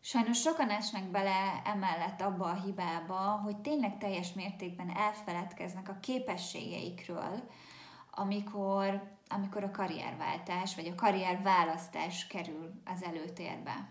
Sajnos sokan esnek bele emellett abba a hibába, hogy tényleg teljes mértékben elfeledkeznek a képességeikről, amikor a karrierváltás vagy a karrierválasztás kerül az előtérbe.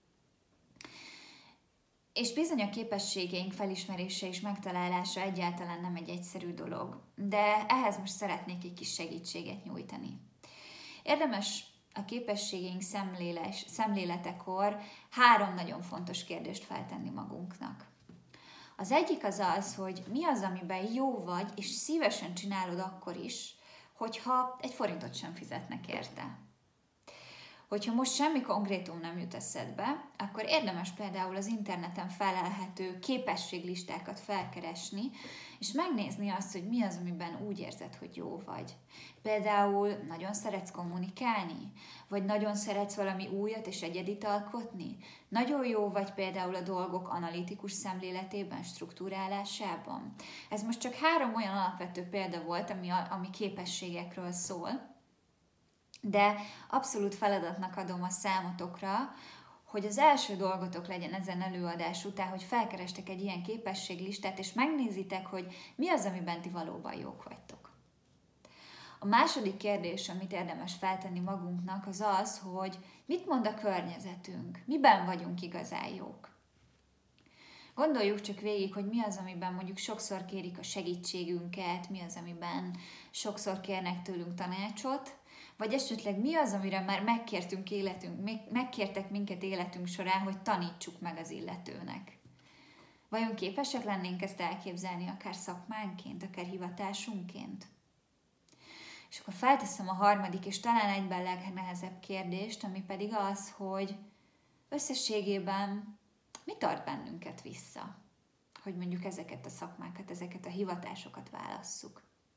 És bizony a képességeink felismerése és megtalálása egyáltalán nem egy egyszerű dolog, de ehhez most szeretnék egy kis segítséget nyújtani. Érdemes a képességeink szemléletekor 3 nagyon fontos kérdést feltenni magunknak. Az egyik az, hogy mi az, amiben jó vagy, és szívesen csinálod akkor is, hogyha 1 forintot sem fizetnek érte. Hogyha most semmi konkrétum nem jut eszedbe, akkor érdemes például az interneten felelhető képességlistákat felkeresni, és megnézni azt, hogy mi az, amiben úgy érzed, hogy jó vagy. Például nagyon szeretsz kommunikálni, vagy nagyon szeretsz valami újat és egyedit alkotni. Nagyon jó vagy például a dolgok analitikus szemléletében, struktúrálásában. Ez most csak 3 olyan alapvető példa volt, ami képességekről szól, de abszolút feladatnak adom a számotokra, hogy az első dolgotok legyen ezen előadás után, hogy felkerestek egy ilyen képességlistát, és megnézitek, hogy mi az, amiben ti valóban jók vagytok. A második kérdés, amit érdemes feltenni magunknak, az, hogy mit mond a környezetünk, miben vagyunk igazán jók. Gondoljuk csak végig, hogy mi az, amiben mondjuk sokszor kérik a segítségünket, mi az, amiben sokszor kérnek tőlünk tanácsot, vagy esetleg mi az, amire már megkértek minket életünk során, hogy tanítsuk meg az illetőnek. Vajon képesek lennénk ezt elképzelni akár szakmánként, akár hivatásunkként? És akkor felteszem a harmadik, és talán egyben legnehezebb kérdést, ami pedig az, hogy összességében mi tart bennünket vissza, hogy mondjuk ezeket a szakmákat, ezeket a hivatásokat válasszuk.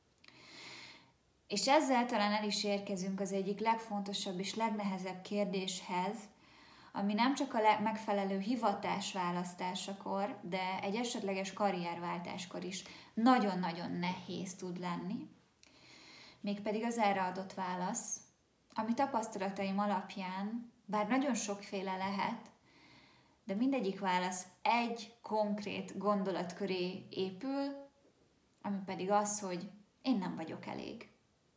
És ezzel talán el is érkezünk az egyik legfontosabb és legnehezebb kérdéshez, ami nem csak a megfelelő hivatás választásakor, de egy esetleges karrierváltáskor is nagyon-nagyon nehéz tud lenni. Mégpedig az erre adott válasz, ami tapasztalataim alapján, bár nagyon sokféle lehet, de mindegyik válasz egy konkrét gondolat köré épül, ami pedig az, hogy én nem vagyok elég.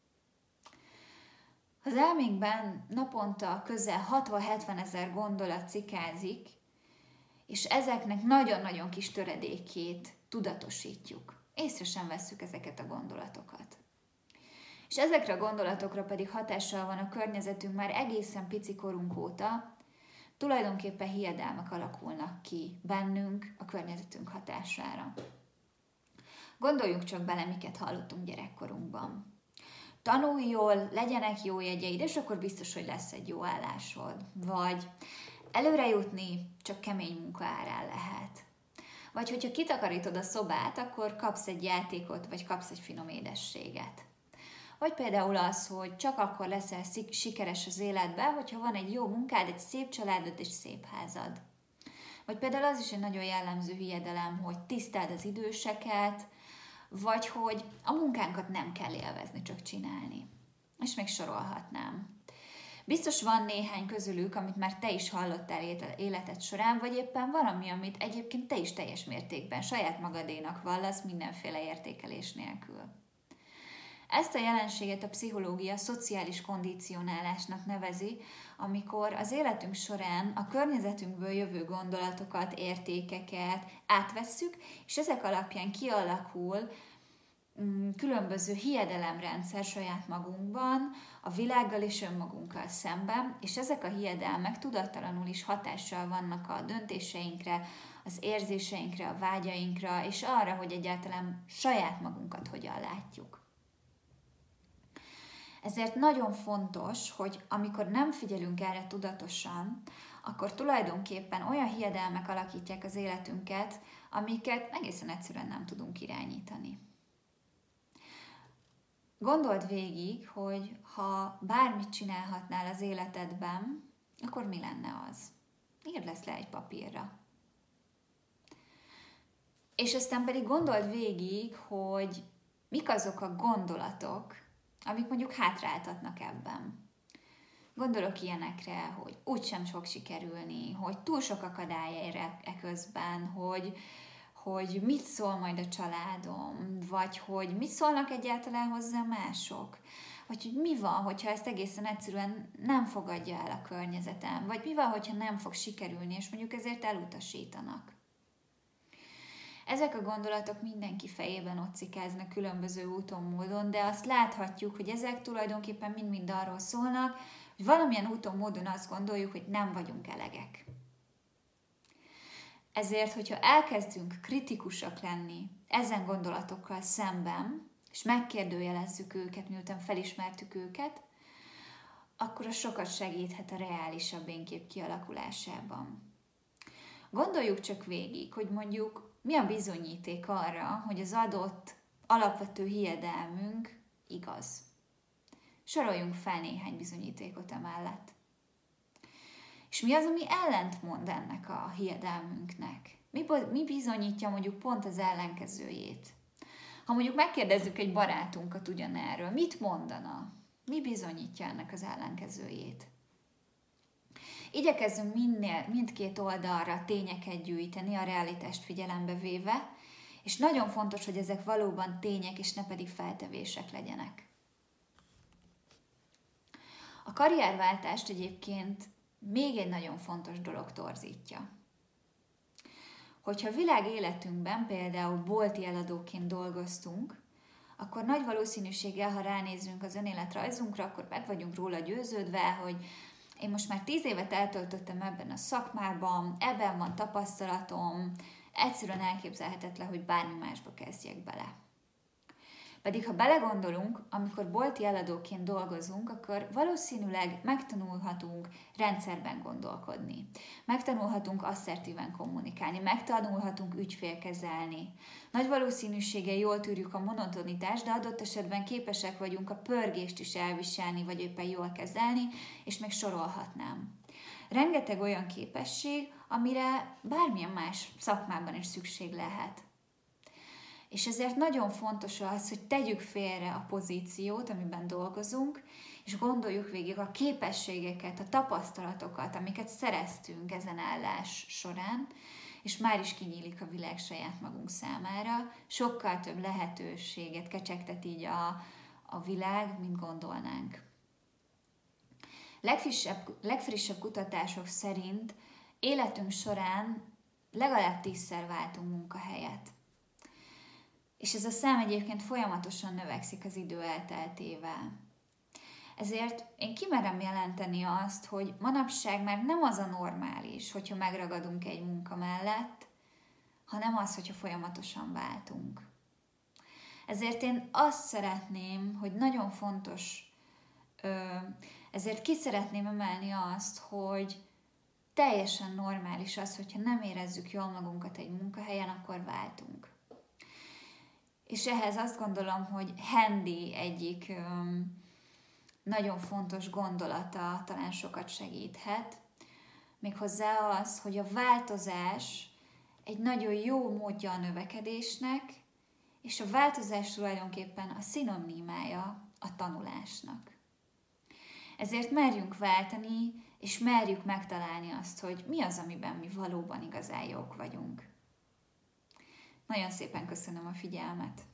Az elménkben naponta közel 60-70 ezer gondolat cikázik, és ezeknek nagyon-nagyon kis töredékét tudatosítjuk. Észre sem vesszük ezeket a gondolatokat. És ezekre a gondolatokra pedig hatással van a környezetünk már egészen pici korunk óta, tulajdonképpen hiedelmek alakulnak ki bennünk a környezetünk hatására. Gondoljunk csak bele, miket hallottunk gyerekkorunkban. Tanulj jól, legyenek jó jegyeid, és akkor biztos, hogy lesz egy jó állásod. Vagy előre jutni csak kemény munka árán lehet. Vagy hogyha kitakarítod a szobát, akkor kapsz egy játékot, vagy kapsz egy finom édességet. Vagy például az, hogy csak akkor leszel sikeres az életben, hogyha van egy jó munkád, egy szép családod és szép házad. Vagy például az is egy nagyon jellemző hiedelem, hogy tiszteld az időseket, vagy hogy a munkánkat nem kell élvezni, csak csinálni. És még sorolhatnám. Biztos van néhány közülük, amit már te is hallottál életed során, vagy éppen valami, amit egyébként te is teljes mértékben saját magadénak vallasz mindenféle értékelés nélkül. Ezt a jelenséget a pszichológia szociális kondicionálásnak nevezi, amikor az életünk során a környezetünkből jövő gondolatokat, értékeket átvesszük, és ezek alapján kialakul különböző hiedelemrendszer saját magunkban, a világgal és önmagunkkal szemben, és ezek a hiedelmek tudattalanul is hatással vannak a döntéseinkre, az érzéseinkre, a vágyainkra, és arra, hogy egyáltalán saját magunkat hogyan látjuk. Ezért nagyon fontos, hogy amikor nem figyelünk erre tudatosan, akkor tulajdonképpen olyan hiedelmek alakítják az életünket, amiket egészen egyszerűen nem tudunk irányítani. Gondold végig, hogy ha bármit csinálhatnál az életedben, akkor mi lenne az? Írd ezt le egy papírra. És aztán pedig gondold végig, hogy mik azok a gondolatok, amik mondjuk hátráltatnak ebben. Gondolok ilyenekre, hogy úgysem fog sikerülni, hogy túl sok akadály ér eközben, hogy mit szól majd a családom, vagy hogy mit szólnak egyáltalán hozzá mások, vagy hogy mi van, hogyha ezt egészen egyszerűen nem fogadja el a környezetem, vagy mi van, hogyha nem fog sikerülni, és mondjuk ezért elutasítanak. Ezek a gondolatok mindenki fejében ott cikáznak különböző úton, módon, de azt láthatjuk, hogy ezek tulajdonképpen mind-mind arról szólnak, hogy valamilyen úton, módon azt gondoljuk, hogy nem vagyunk elegek. Ezért, hogyha elkezdünk kritikusak lenni ezen gondolatokkal szemben, és megkérdőjelezzük őket, miután felismertük őket, akkor az sokat segíthet a reálisabb énkép kialakulásában. Gondoljuk csak végig, hogy mondjuk mi a bizonyíték arra, hogy az adott alapvető hiedelmünk igaz. Soroljunk fel néhány bizonyítékot emellett. És mi az, ami ellentmond ennek a hiedelmünknek? Mi bizonyítja mondjuk pont az ellenkezőjét? Ha mondjuk megkérdezzük egy barátunkat ugyanerről, mit mondana? Mi bizonyítja ennek az ellenkezőjét? Igyekezzünk mindkét oldalra tényeket gyűjteni, a realitást figyelembe véve, és nagyon fontos, hogy ezek valóban tények, és ne pedig feltevések legyenek. A karrierváltást egyébként még egy nagyon fontos dolog torzítja. Hogyha világ életünkben például bolti eladóként dolgoztunk, akkor nagy valószínűséggel, ha ránézünk az önéletrajzunkra, akkor meg vagyunk róla győződve, hogy én most már 10 évet eltöltöttem ebben a szakmában, ebben van tapasztalatom, egyszerűen elképzelhetetlen, hogy bármi másba kezdjek bele. Pedig ha belegondolunk, amikor bolti eladóként dolgozunk, akkor valószínűleg megtanulhatunk rendszerben gondolkodni. Megtanulhatunk asszertíven kommunikálni, megtanulhatunk ügyfélkezelni. Nagy valószínűséggel jól tűrjük a monotonitást, de adott esetben képesek vagyunk a pörgést is elviselni, vagy éppen jól kezelni, és még sorolhatnám. Rengeteg olyan képesség, amire bármilyen más szakmában is szükség lehet. És ezért nagyon fontos az, hogy tegyük félre a pozíciót, amiben dolgozunk, és gondoljuk végig a képességeket, a tapasztalatokat, amiket szereztünk ezen állás során, és már is kinyílik a világ saját magunk számára. Sokkal több lehetőséget kecsegtet így a világ, mint gondolnánk. Legfrissebb kutatások szerint életünk során legalább 10-szer váltunk munkahelyet. És ez a szám egyébként folyamatosan növekszik az idő elteltével. Ezért én kimerem jelenteni azt, hogy manapság már nem az a normális, hogyha megragadunk egy munka mellett, hanem az, hogyha folyamatosan váltunk. Ezért én azt szeretném, hogy nagyon fontos, ezért ki szeretném emelni azt, hogy teljesen normális az, hogyha nem érezzük jól magunkat egy munkahelyen, akkor váltunk. És ehhez azt gondolom, hogy Handy egyik nagyon fontos gondolata talán sokat segíthet, méghozzá az, hogy a változás egy nagyon jó módja a növekedésnek, és a változás tulajdonképpen a szinonimája a tanulásnak. Ezért merjünk váltani, és merjük megtalálni azt, hogy mi az, amiben mi valóban igazán jók vagyunk. Nagyon szépen köszönöm a figyelmet!